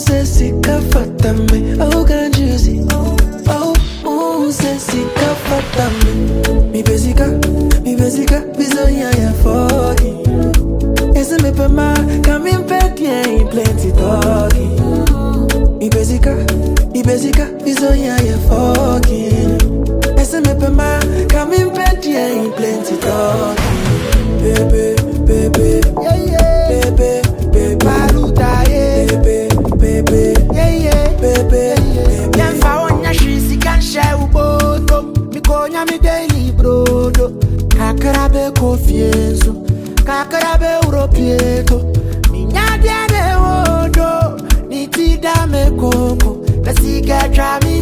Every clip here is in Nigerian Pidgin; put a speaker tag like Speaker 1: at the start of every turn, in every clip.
Speaker 1: say sika fatame. Oh, can't you see? Oh, say sika fatame. Mi besika, bizonya ya fogi. Ese me pema, kamin peti plenty talking. Mi besika, bizonya ya fogi. Ese me pema, kamin peti plenty talking. Baby, yeah, yeah. Baby, Maluta, yeah. Baby, yeah, yeah. Baby,
Speaker 2: Yemfa wonya shisi kan share ubodo. Mikonya mi daily brodo. Kakarabe kofiezo. Kakarabe europieto. Minyadie de wodo. Nitida me koko. Nasiga try me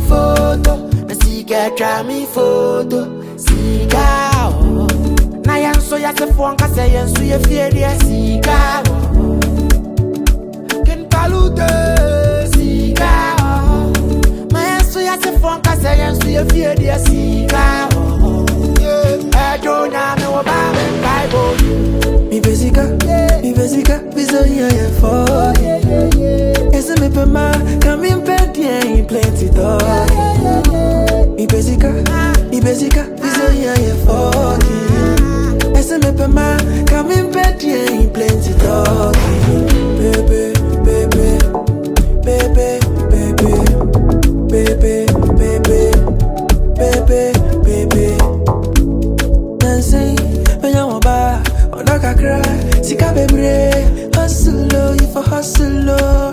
Speaker 2: photo. Siga oh. Na yanso ya se fonka se yanso ye fiedie. Siga oh. Ken palute. Siga oh. Ma yanso ya se fonka se yanso ye fiedie. Siga oh. Yeah. Ejo na me wo ba me Bible.
Speaker 1: Mi besika, bizonya ya fogi. Ese me pema, kamin peti plenty talk. Mi besika, bizonya ya fogi. Ese me pema, kamin peti plenty talk. Baby. Dancing, when you want bar, on a cry, sika bebre, hustle, you for hustle.